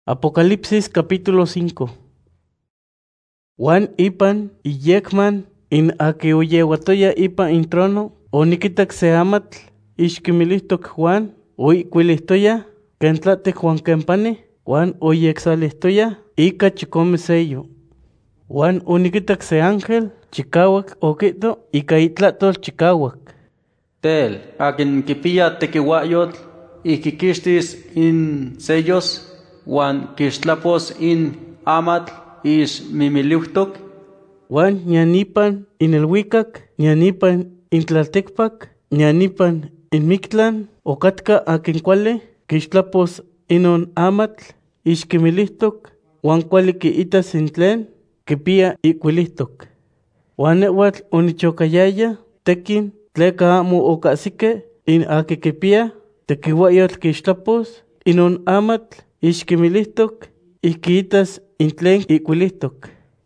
Apocalipsis capítulo 5. Juan ipan iyekman in aki oyewatoya ipan in trono, onikitak se amatl ixkimilihtok Juan, oikwilihtoya ken tlatek Juan kempani, Juan oyeksalihtoya ika chikome sello. Juan onikitak se ángel chikawak okito ika itlatol chikawak. Tel, akin kipiya tekiwayotl, ikikixtis in sellos, Juan kixtlapos in amatl ixmimiliuhtok. Juan ñanipan in elhuicac, ñanipan in tlaltekpak, ñanipan in Mictlan, okatka akin kuali kixtlapos inon amatl ixkimilihtok, Juan kuali kiitas in tlen kipiya ikwilihtok. Juan nehwatl onichokayaya tekin tleka amo okahsike in aki kipiya tekiwayotl kixtlapos inon amatl ixkimilihtok ikiitas in tlen ikwilihtok.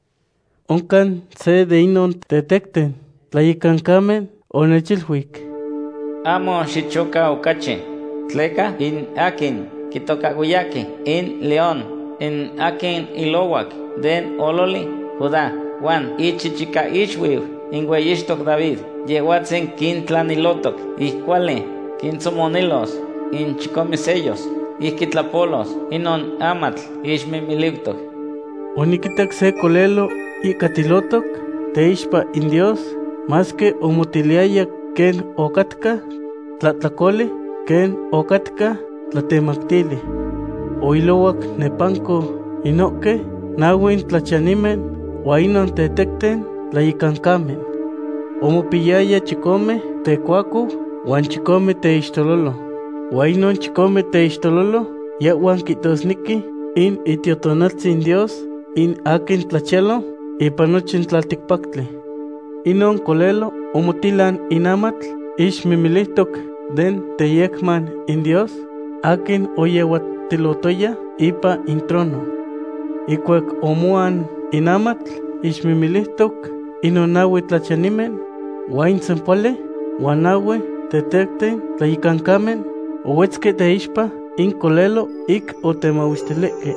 Onkan se de inon tetekten tlayikankamen onechilhuik: Amo xichoka okachi, tleka in akin kitokawiyaki in león, in akin ilowak den ololi Judá, Juan ichichika ixwiu in weyixtok David, yehuatzin kintlanilotok, ihkuali kintzomonilos in chikome sellos, ihkitlapolos inon amatl ixmimiliuhtok. Onikitak se kolelo ikatilotok teixpa in Dios, maske omotiliaya ken okatka tlatlakoli, ken okatka tlatemaktili. Oilowak nepanko inoke nawin tlachanimen, ua inon tetekten tlayikankamen. Omopiyaya chikome tekuaku uan chikome teixtololo. Ua inon chikome teixtololo yehuan kitosniki in itiotonaltzin Dios in akin tlachelo ipan nochi tlaltikpaktli. Inon kolelo omotilan in amatl ixmimilihtok den teyekman in Dios, akin oyewatilotoya ipa in trono. Ikuak omuan in amatl ixmimilihtok inon naui tlachanimen, ua in sempoale, ua naui tetekten tlayikankamen owetzke teixpa in kolelo ik otemauistileke.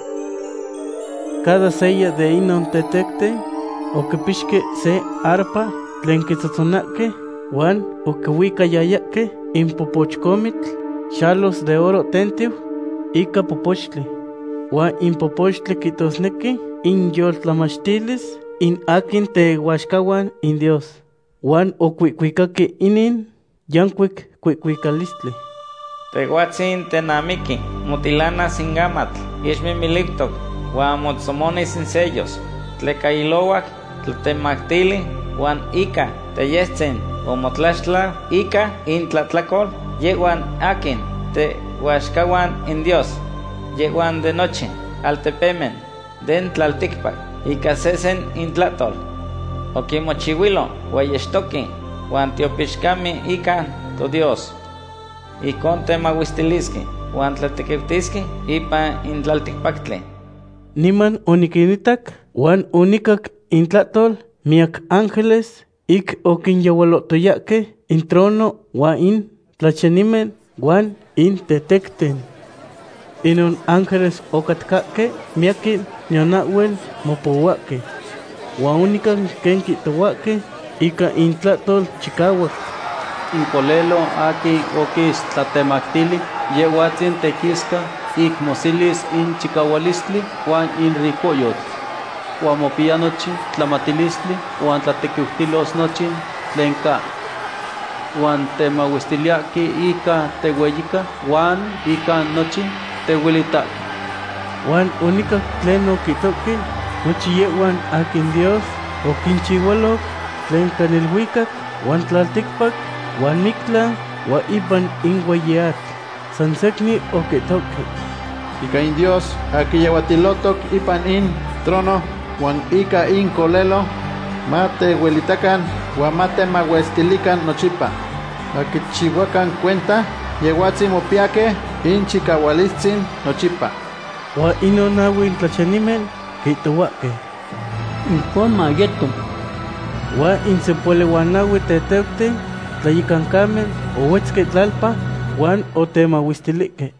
Cada sella de inon tetekten okipixke se arpa tlen kitzotzonake, uan okiuikayayake in popochkomitl xalos de oro tentiu ika popochtli. Uan in popochtli kitosneki in yoltlamachtilis in akin teuaxkahuan in Dios. Uan okuikuikake inin yankuik kuikuikalistli. Tehuatzin tenamiki, motilana sin amatl ixmimiliuhtok, uan motzomonis in sellos, tleka ilowak tlatemaktili, uan ika teyetzin omotlaxtla ika in tlatlakol, yehuan akin teuaxkahuan in Dios, yehuan de noche altepemen den tlaltikpak ika sesen in tlatol. Okimochiuilo ueyextoki uan tiopixkami ika to Dios. Ikon temauistiliski uan tlatekiutiski ipan in tlaltikpaktli. Niman onikinitak uan onikak in tlatol miak ángeles ik okinyawalotoyake in trono uan in tlachanimen uan in tetekten. Inon ángeles okatkake miakin ñonauel mopouake, uan onikan ken kitouake ika in tlatol chikawak. In kolelo aki okis tlatemaktili, yehuatzin tekiska ik mosilis in chikawalistli uan in rikoyotl. Uan mopiya nochi tlamatilistli uan tlatekiutilos nochin tlenka. Uan temauistiliaki ika teweyika uan ika nochi tewilitaki. Uan onikak tlen okitoki nochi yehuan akin Dios okinchiualok tlen kanilhuikak uan tlaltikpak uan Mictlan ua ipan in weyiatl san sekni okitoki. Ika in Dios akiyawatilotok ipan in trono uan ika in kolelo matewelitakan uan matemauestilikan nochipa. Akichihuakan cuenta yehuatzin mopiake in chikawalistzin nochipa. Ua inon naui tlachanimen kitouake. Ikon mayeto. Ua in sempoale uan naui tetekten tlayikankamen owetzke tlalpa uan otemauistilike.